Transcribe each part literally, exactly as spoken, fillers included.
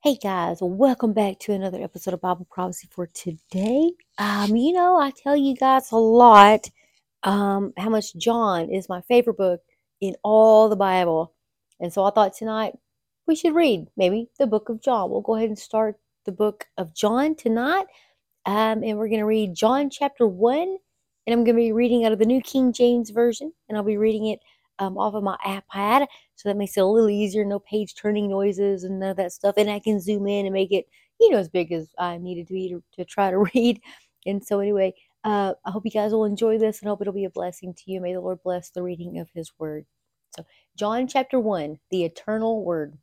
Hey guys, welcome back to another episode of Bible Prophecy for today. Um, you know, I tell you guys a lot um how much John is my favorite book in all the Bible. And so I thought tonight we should read maybe the book of John. We'll go ahead and start the book of John tonight. Um, and we're gonna read John chapter one, and I'm gonna be reading out of the New King James Version, and I'll be reading it um, off of my iPad. So that makes it a little easier, no page turning noises and none of that stuff. And I can zoom in and make it, you know, as big as I needed to be to, to try to read. And so, anyway, uh, I hope you guys will enjoy this and hope it'll be a blessing to you. May the Lord bless the reading of His Word. So, John chapter one, the eternal Word.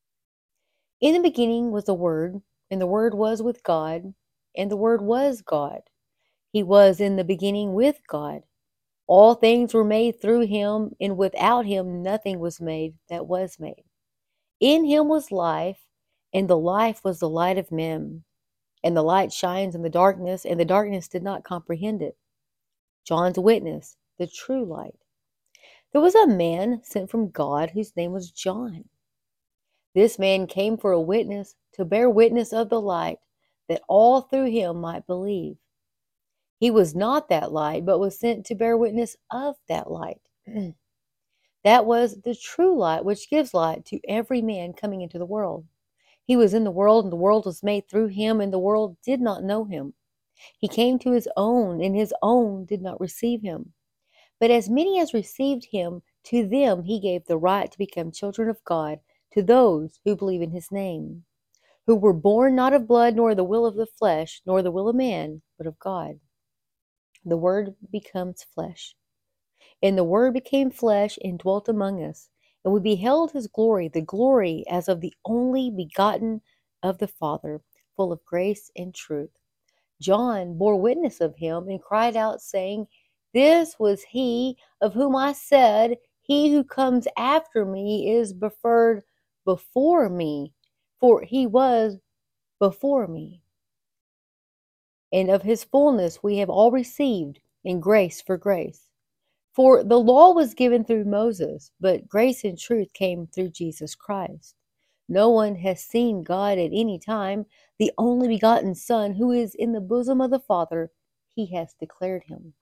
In the beginning was the Word, and the Word was with God, and the Word was God. He was in the beginning with God. All things were made through him, and without him nothing was made that was made. In him was life, and the life was the light of men. And the light shines in the darkness, and the darkness did not comprehend it. John's witness, the true light. There was a man sent from God whose name was John. This man came for a witness, to bear witness of the light, that all through him might believe. He was not that light, but was sent to bear witness of that light. That was the true light, which gives light to every man coming into the world. He was in the world, and the world was made through him, and the world did not know him. He came to his own, and his own did not receive him. But as many as received him, to them he gave the right to become children of God, to those who believe in his name, who were born not of blood, nor the will of the flesh, nor the will of man, but of God. The Word becomes flesh. And the Word became flesh and dwelt among us. And we beheld his glory, the glory as of the only begotten of the Father, full of grace and truth. John bore witness of him and cried out, saying, This was he of whom I said, He who comes after me is preferred before me, for he was before me. And of his fullness we have all received, in grace for grace. For the law was given through Moses, but grace and truth came through Jesus Christ. No one has seen God at any time. The only begotten Son, who is in the bosom of the Father, he has declared him.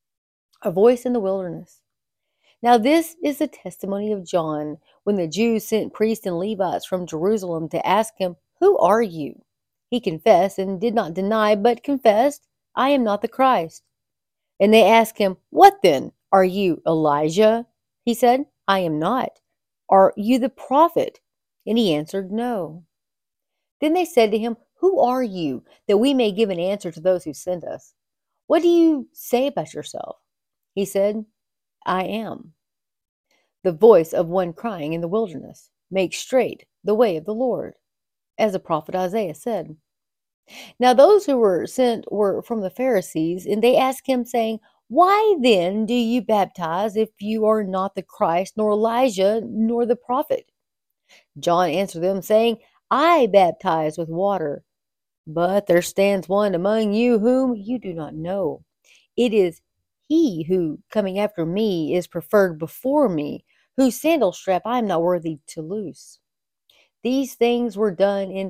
A voice in the wilderness. Now this is the testimony of John, when the Jews sent priests and Levites from Jerusalem to ask him, Who are you? He confessed and did not deny, but confessed, I am not the Christ. And they asked him, What then? Are you Elijah? He said, I am not. Are you the prophet? And he answered, No. Then they said to him, Who are you, that we may give an answer to those who sent us? What do you say about yourself? He said, I am the voice of one crying in the wilderness, Make straight the way of the Lord, as the prophet Isaiah said. Now those who were sent were from the Pharisees, and they asked him, saying, Why then do you baptize if you are not the Christ, nor Elijah, nor the prophet? John answered them, saying, I baptize with water, but there stands one among you whom you do not know. It is he who, coming after me, is preferred before me, whose sandal strap I am not worthy to loose. These things were done in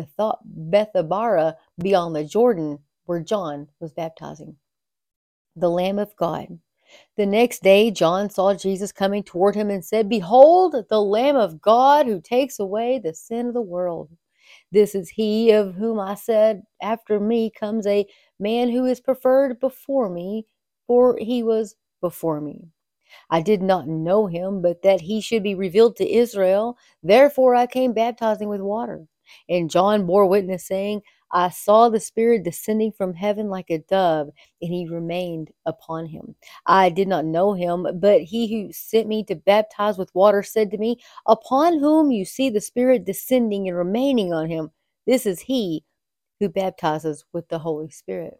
Bethabara beyond the Jordan, where John was baptizing. The Lamb of God. The next day John saw Jesus coming toward him and said, Behold, the Lamb of God who takes away the sin of the world. This is he of whom I said, After me comes a man who is preferred before me, for he was before me. I did not know him, but that he should be revealed to Israel. Therefore I came baptizing with water. And John bore witness, saying, I saw the Spirit descending from heaven like a dove, and he remained upon him. I did not know him, but he who sent me to baptize with water said to me, Upon whom you see the Spirit descending and remaining on him, this is he who baptizes with the Holy Spirit.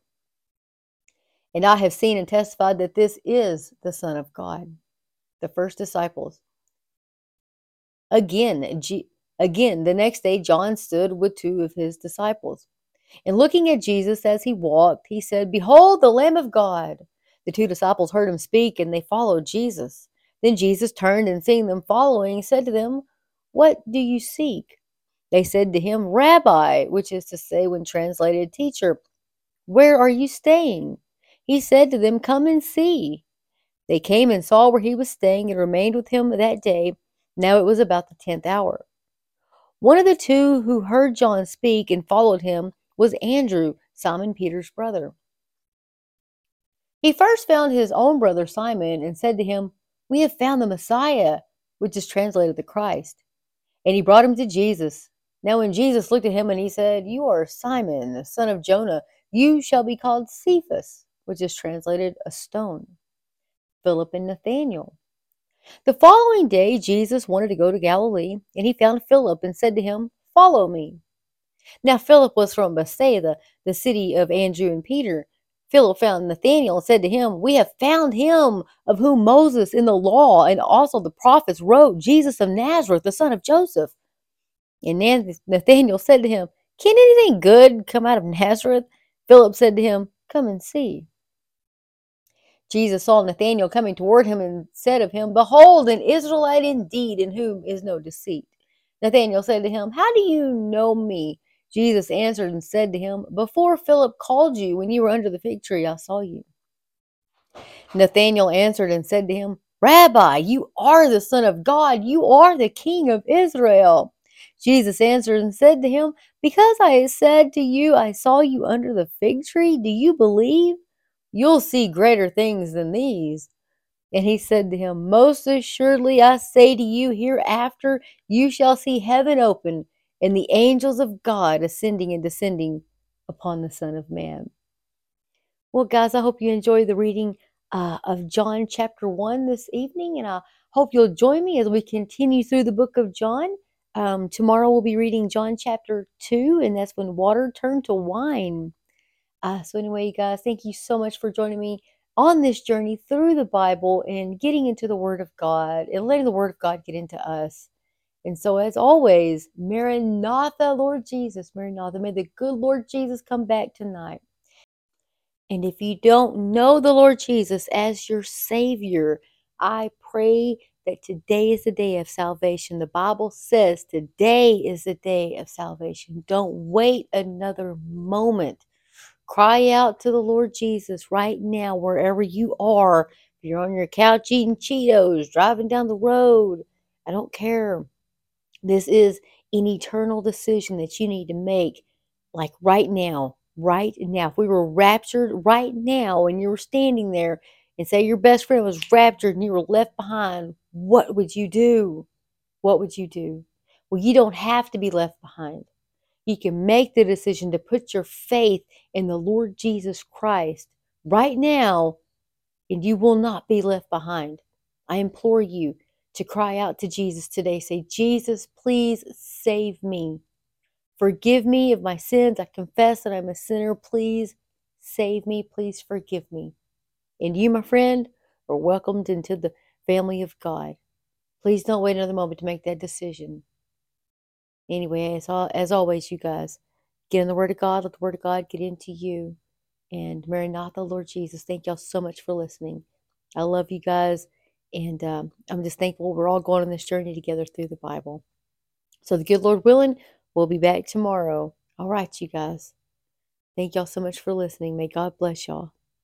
And I have seen and testified that this is the Son of God. The first disciples. Again, G- again, the next day, John stood with two of his disciples. And looking at Jesus as he walked, he said, Behold, the Lamb of God. The two disciples heard him speak, and they followed Jesus. Then Jesus turned and seeing them following, said to them, What do you seek? They said to him, Rabbi, which is to say, when translated, teacher, where are you staying? He said to them, come and see. They came and saw where he was staying and remained with him that day. Now it was about the tenth hour. One of the two who heard John speak and followed him was Andrew, Simon Peter's brother. He first found his own brother Simon and said to him, we have found the Messiah, which is translated the Christ. And he brought him to Jesus. Now when Jesus looked at him and he said, you are Simon, the son of Jonah. You shall be called Cephas, which is translated a stone. Philip and Nathanael. The following day, Jesus wanted to go to Galilee, and he found Philip and said to him, follow me. Now Philip was from Bethsaida, the city of Andrew and Peter. Philip found Nathanael and said to him, we have found him of whom Moses in the law and also the prophets wrote, Jesus of Nazareth, the son of Joseph. And Nathanael said to him, can anything good come out of Nazareth? Philip said to him, come and see. Jesus saw Nathanael coming toward him and said of him, behold, an Israelite indeed, in whom is no deceit. Nathanael said to him, how do you know me? Jesus answered and said to him, before Philip called you, when you were under the fig tree, I saw you. Nathanael answered and said to him, Rabbi, you are the Son of God. You are the King of Israel. Jesus answered and said to him, because I said to you, I saw you under the fig tree, do you believe? You'll see greater things than these. And he said to him, most assuredly I say to you, hereafter you shall see heaven open and the angels of God ascending and descending upon the Son of Man. Well, guys, I hope you enjoy the reading uh, of John chapter one this evening, and I hope you'll join me as we continue through the book of John. Um, tomorrow we'll be reading John chapter two, and that's when water turned to wine. Uh, so anyway, you guys, thank you so much for joining me on this journey through the Bible and getting into the Word of God and letting the Word of God get into us. And so as always, Maranatha, Lord Jesus, Maranatha. May the good Lord Jesus come back tonight. And if you don't know the Lord Jesus as your Savior, I pray that today is the day of salvation. The Bible says today is the day of salvation. Don't wait another moment. Cry out to the Lord Jesus right now, wherever you are. If you're on your couch eating Cheetos, driving down the road, I don't care. This is an eternal decision that you need to make, like right now. Right now. If we were raptured right now and you were standing there and say your best friend was raptured and you were left behind, what would you do? What would you do? Well, you don't have to be left behind. You can make the decision to put your faith in the Lord Jesus Christ right now, and you will not be left behind. I implore you to cry out to Jesus today. Say, Jesus, please save me. Forgive me of my sins. I confess that I'm a sinner. Please save me. Please forgive me. And you, my friend, are welcomed into the family of God. Please don't wait another moment to make that decision. Anyway, as, all, as always, you guys, get in the Word of God. Let the Word of God get into you. And Maranatha, Lord Jesus, thank y'all so much for listening. I love you guys. And um, I'm just thankful we're all going on this journey together through the Bible. So the good Lord willing, we'll be back tomorrow. All right, you guys. Thank y'all so much for listening. May God bless y'all.